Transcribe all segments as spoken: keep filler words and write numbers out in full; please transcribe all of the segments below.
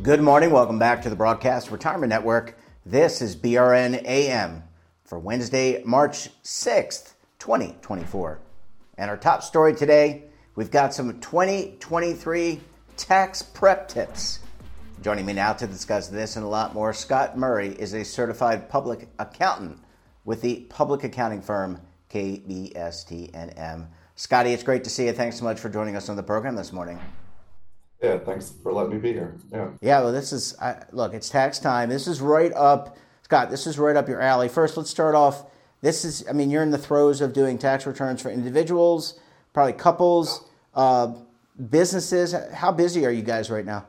Good morning. Welcome back to the Broadcast Retirement Network. This is B R N A M for Wednesday, March sixth, twenty twenty-four. And our top story today, we've got some twenty twenty-three tax prep tips. Joining me now to discuss this and a lot more, Scott Murray is a certified public accountant with the public accounting firm K B S T N M. Scotty, it's great to see you. Thanks so much for joining us on the program this morning. Yeah, thanks for letting me be here. Yeah. Yeah, well, this is, I, look, it's tax time. This is right up, Scott, this is right up your alley. First, let's start off. This is, I mean, you're in the throes of doing tax returns for individuals, probably couples, uh, businesses. How busy are you guys right now?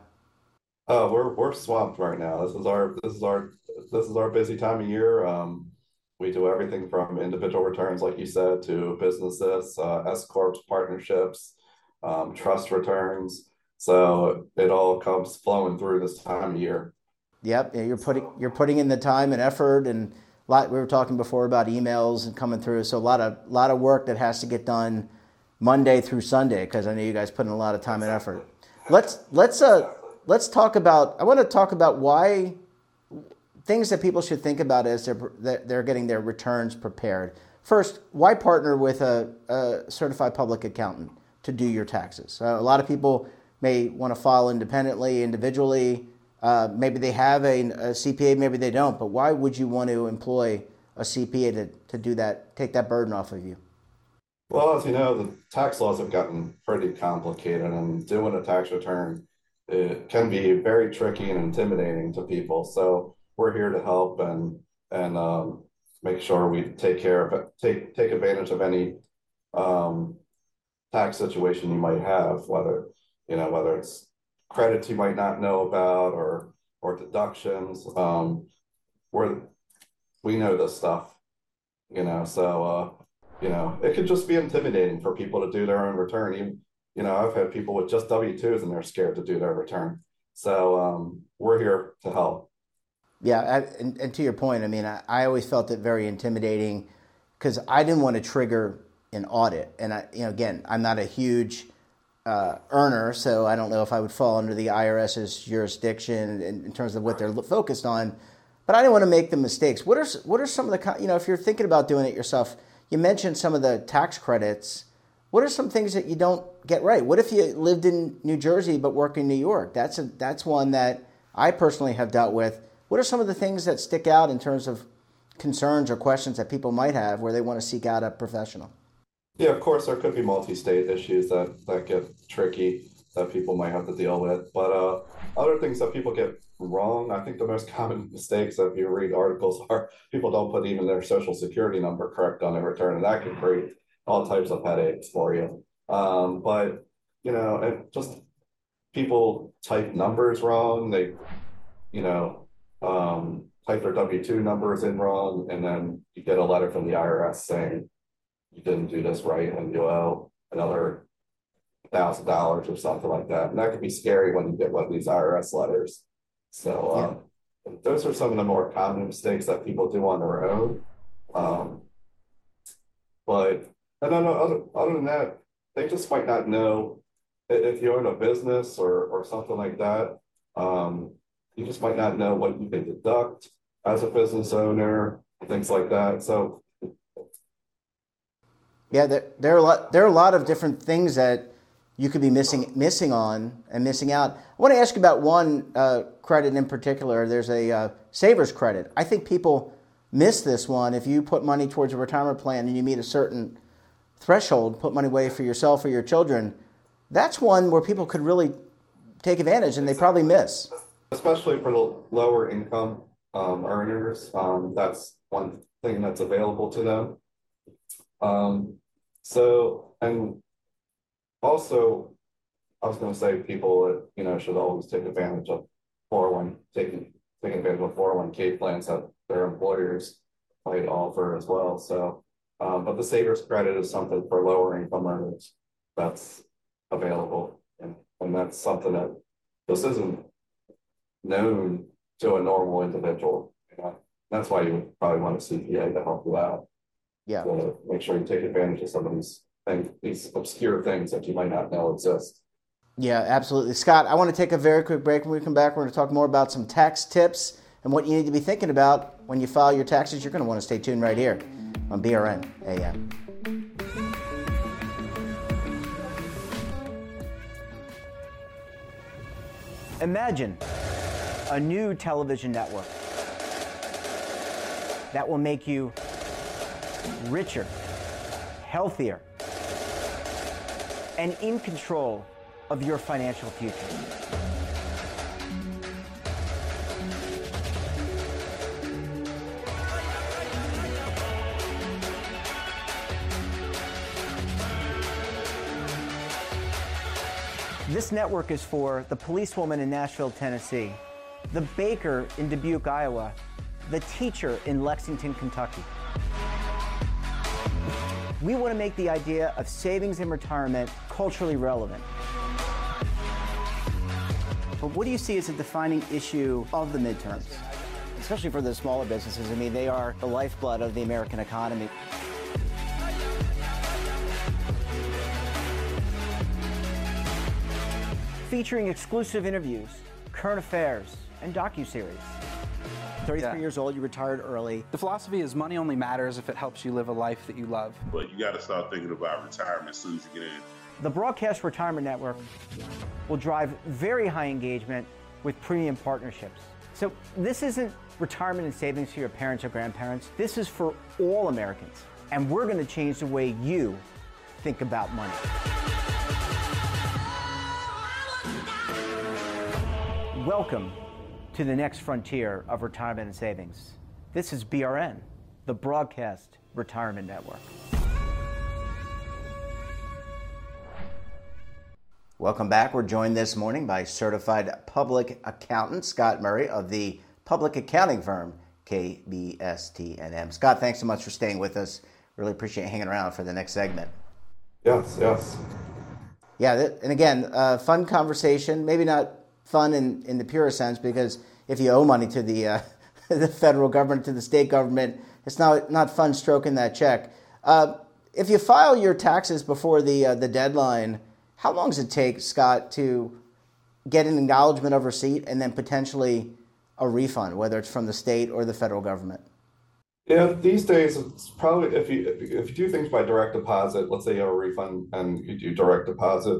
Uh, we're we're swamped right now. This is our this is our this is our busy time of year. Um, we do everything from individual returns, like you said, to businesses, uh, S corps, partnerships, um, trust returns. So it all comes flowing through this time of year. Yep, yeah, you're putting you're putting in the time and effort, and a lot. We were talking before about emails and coming through. So a lot of lot of work that has to get done Monday through Sunday, because I know you guys put in a lot of time and effort. Let's let's uh let's talk about. I want to talk about why things that people should think about as they're that they're getting their returns prepared. First, why partner with a, a certified public accountant to do your taxes? Uh, a lot of people may want to file independently, individually. Uh, maybe they have a, a C P A, maybe they don't. But why would you want to employ a C P A to, to do that, take that burden off of you? Well, as you know, the tax laws have gotten pretty complicated, and doing a tax return, it can be very tricky and intimidating to people. So we're here to help and and um, make sure we take care of it, take take advantage of any um, tax situation you might have, whether you know, whether it's credits you might not know about or or deductions. Um, we're, we know this stuff, you know, so, uh, you know, it could just be intimidating for people to do their own return. Even, you know, I've had people with just W two's and they're scared to do their return. So um, we're here to help. Yeah, I, and, and to your point, I mean, I, I always felt it very intimidating because I didn't want to trigger an audit. And, I, you know, again, I'm not a huge Uh, earner, so I don't know if I would fall under the IRS's jurisdiction in, in terms of what they're focused on, but I didn't want to make the mistakes. What are what are some of the, you know, if you're thinking about doing it yourself, you mentioned some of the tax credits. What are some things that you don't get right? What if you lived in New Jersey but work in New York? That's a that's one that I personally have dealt with. What are some of the things that stick out in terms of concerns or questions that people might have where they want to seek out a professional? Yeah, of course, there could be multi-state issues that, that get tricky that people might have to deal with. But uh, other things that people get wrong, I think the most common mistakes that if you read articles are people don't put even their social security number correct on their return, and that can create all types of headaches for you. Um, but, you know, and just people type numbers wrong. They, you know, um, type their W two numbers in wrong, and then you get a letter from the I R S saying, you didn't do this right and you owe another thousand dollars or something like that. And that can be scary when you get one of these I R S letters. So um, yeah. Those are some of the more common mistakes that people do on their own. Um, but and then other, other than that, they just might not know if you own a business or, or something like that. Um, you just might not know what you can deduct as a business owner, things like that. So Yeah, there, there are a lot. There are a lot of different things that you could be missing, missing on, and missing out. I want to ask you about one uh, credit in particular. There's a uh, Savers credit. I think people miss this one. If you put money towards a retirement plan and you meet a certain threshold, put money away for yourself or your children, that's one where people could really take advantage, and they probably miss. Especially for the lower income um, earners, um, that's one thing that's available to them. Um, So, and also, I was going to say people, you know, should always take advantage of four oh one, taking, taking advantage of four oh one k plans that their employers might offer as well. So, um, but the Savers credit is something for lower income earners that's available. And, and that's something that this isn't known to a normal individual. You know? That's why you would probably want a C P A to help you out. Yeah. To make sure you take advantage of some of these things, these obscure things that you might not know exist. Yeah, absolutely. Scott, I want to take a very quick break. When we come back, we're going to talk more about some tax tips and what you need to be thinking about when you file your taxes. You're going to want to stay tuned right here on B R N A M. Imagine a new television network that will make you richer, healthier, and in control of your financial future. This network is for the policewoman in Nashville, Tennessee, the baker in Dubuque, Iowa, the teacher in Lexington, Kentucky. We want to make the idea of savings and retirement culturally relevant. But what do you see as a defining issue of the midterms, especially for the smaller businesses? I mean, they are the lifeblood of the American economy. Featuring exclusive interviews, current affairs, and docuseries. thirty-three yeah. years old, you retired early. The philosophy is money only matters if it helps you live a life that you love. But you got to start thinking about retirement as soon as you get in. The Broadcast Retirement Network will drive very high engagement with premium partnerships. So this isn't retirement and savings for your parents or grandparents. This is for all Americans. And we're going to change the way you think about money. Welcome to the next frontier of retirement and savings. This is B R N, the Broadcast Retirement Network. Welcome back. We're joined this morning by certified public accountant Scott Murray of the public accounting firm K B S T N M. Scott, thanks so much for staying with us. Really appreciate hanging around for the next segment. Yes, yes. Yeah, and again, uh, fun conversation. Maybe not fun in, in the purest sense, because if you owe money to the uh, the federal government, to the state government, it's not not fun stroking that check. Uh, if you file your taxes before the uh, the deadline, how long does it take, Scott, to get an acknowledgement of receipt and then potentially a refund, whether it's from the state or the federal government? Yeah, these days it's probably if you if you do things by direct deposit, let's say you have a refund and you do direct deposit.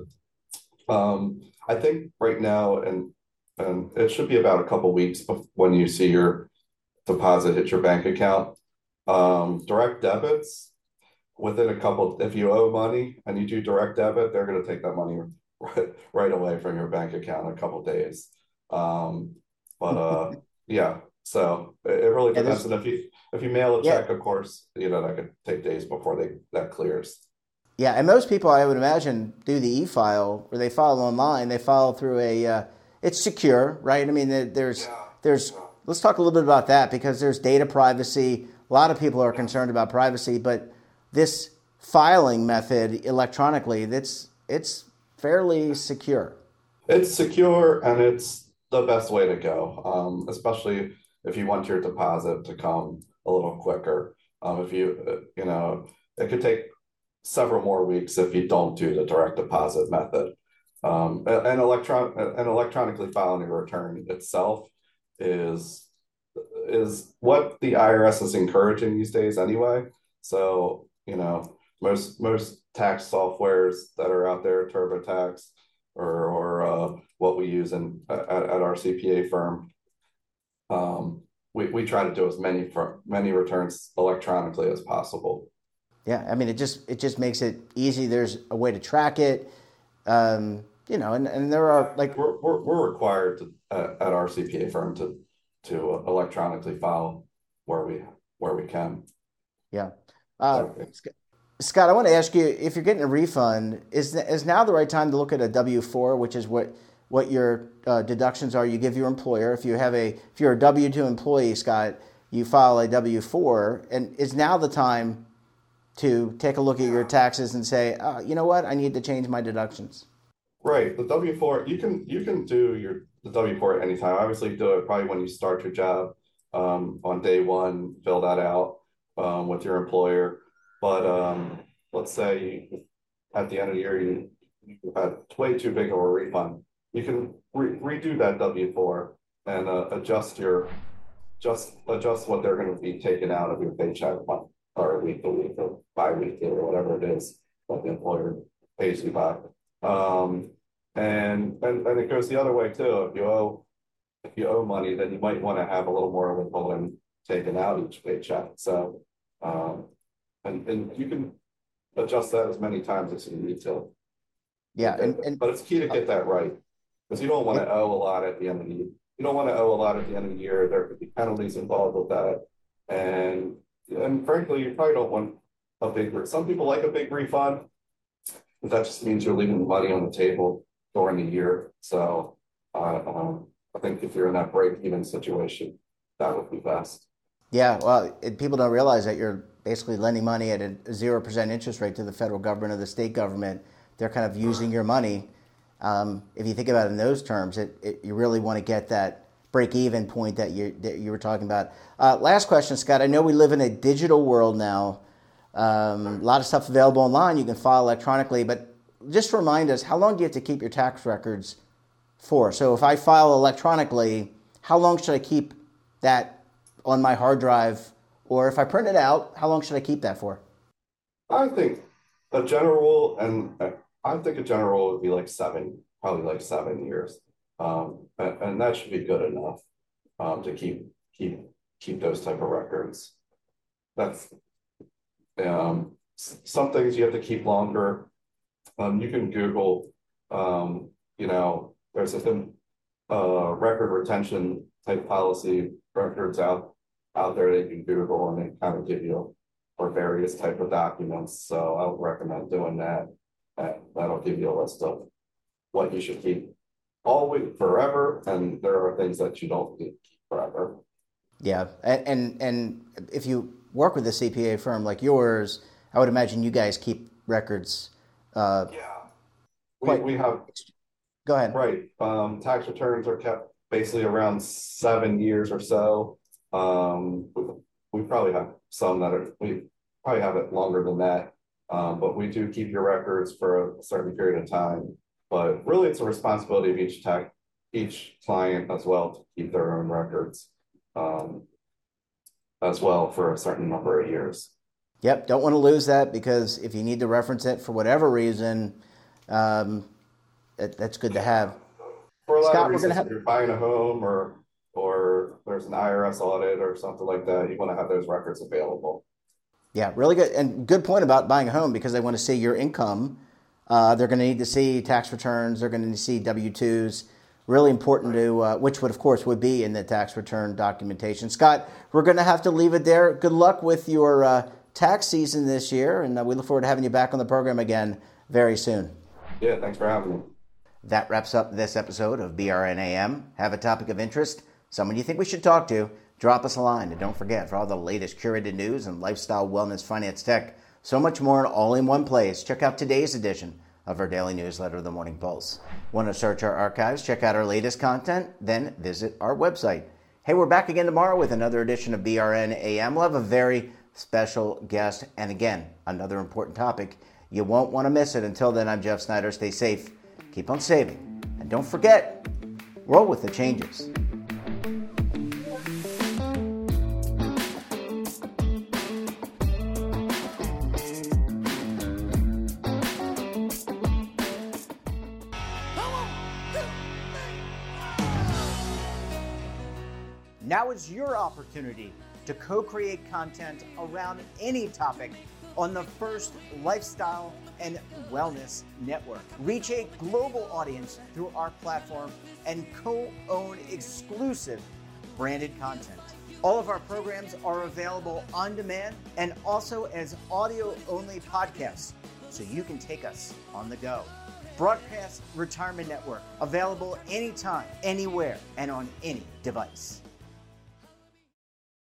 Um, I think right now, and and it should be about a couple weeks when you see your deposit hit your bank account. Um, direct debits, within a couple, if you owe money and you do direct debit, they're going to take that money right, right away from your bank account in a couple days. Um, but uh, yeah, so it, it really depends. And if you if you mail a check, yeah. of course, you know that could take days before they that clears. Yeah, and most people, I would imagine, do the e-file, where they file online. They file through a, uh, it's secure, right? I mean, there's, there's. Let's talk a little bit about that, because there's data privacy. A lot of people are concerned about privacy, but this filing method electronically, that's it's fairly secure. It's secure, and it's the best way to go, um, especially if you want your deposit to come a little quicker. Um, if you, you know, it could take several more weeks if you don't do the direct deposit method. Um, and electron and electronically filing your return itself is is what the I R S is encouraging these days anyway. So, you know, most most tax softwares that are out there, TurboTax or or uh, what we use in at, at our C P A firm, um, we we try to do as many for many returns electronically as possible. Yeah, I mean, it just it just makes it easy. There's a way to track it, um, you know, and, and there are like we're we're, we're required to uh, at our C P A firm to to electronically file where we where we can. Yeah, uh, Scott, I want to ask you, if you're getting a refund, is is now the right time to look at a W four, which is what what your uh, deductions are you give your employer. If you have a if you're a W two employee, Scott, you file a W four, and is now the time to take a look at your taxes and say, oh, you know what, I need to change my deductions? Right. The W four, you can you can do your the W four at any time. Obviously, do it probably when you start your job um, on day one. Fill that out um, with your employer. But um, let's say you, at the end of the year, you you had way too big of a refund, you can re- redo that W four and uh, adjust your just adjust what they're going to be taken out of your paycheck month or week to week or bi-weekly or whatever it is that the employer pays you by. Um, and, and and it goes the other way too. If you owe if you owe money, then you might want to have a little more withholding taken out each paycheck. So um, and and you can adjust that as many times as you need to. Yeah, and, and but it's key to get that right, because you don't want to owe a lot at the end of the year. You don't want to owe a lot at the end of the year. There could be penalties involved with that, and and frankly, you probably don't want a big. Some people like a big refund, but that just means you're leaving the money on the table during the year. So uh, um, I think if you're in that break-even situation, that would be best. Yeah, well, it, people don't realize that you're basically lending money at a zero percent interest rate to the federal government or the state government. They're kind of using your money. Um, if you think about it in those terms, it, it, you really want to get that break-even point that you that you were talking about. Uh, last question, Scott. I know we live in a digital world now. Um, a lot of stuff available online. You can file electronically, but just remind us, how long do you have to keep your tax records for? So if I file electronically, how long should I keep that on my hard drive? Or if I print it out, how long should I keep that for? I think a general, and I think a general would be like seven, probably like seven years. Um, and, and that should be good enough um, to keep keep keep those type of records. That's um, some things you have to keep longer. Um, you can Google, um, you know, there's a uh, record retention type policy records out out there that you can Google, and they kind of give you for various type of documents. So I would recommend doing that. that. That'll give you a list of what you should keep always forever, and there are things that you don't need to keep forever. Yeah, and, and and if you work with a C P A firm like yours, I would imagine you guys keep records. Uh, yeah, we quite, we have. Go ahead. Right, um, tax returns are kept basically around seven years or so. Um, we, we probably have some that are we probably have it longer than that, um, but we do keep your records for a certain period of time. But really, it's a responsibility of each tax, each client as well to keep their own records, um, as well for a certain number of years. Yep, don't want to lose that, because if you need to reference it for whatever reason, um, it, that's good to have. For a lot Scott, of reasons, have... if you're buying a home or or there's an I R S audit or something like that, you want to have those records available. Yeah, really good. And good point about buying a home, because they want to see your income. Uh, they're going to need to see tax returns. They're going to need to see W two's. Really important to, uh, which would, of course, would be in the tax return documentation. Scott, we're going to have to leave it there. Good luck with your uh, tax season this year, and uh, we look forward to having you back on the program again very soon. Yeah, thanks for having me. That wraps up this episode of B R N A M. Have a topic of interest? Someone you think we should talk to? Drop us a line. And don't forget, for all the latest curated news and lifestyle, wellness, finance, tech, so much more all in one place, check out today's edition of our daily newsletter, The Morning Pulse. Want to search our archives, check out our latest content, then visit our website. Hey, we're back again tomorrow with another edition of B R N A M. We'll have a very special guest, and again, another important topic. You won't want to miss it. Until then, I'm Jeff Snyder. Stay safe, keep on saving, and don't forget, roll with the changes. Now is your opportunity to co-create content around any topic on the First Lifestyle and Wellness Network. Reach a global audience through our platform and co-own exclusive branded content. All of our programs are available on demand and also as audio-only podcasts, so you can take us on the go. Broadcast Retirement Network, available anytime, anywhere, and on any device.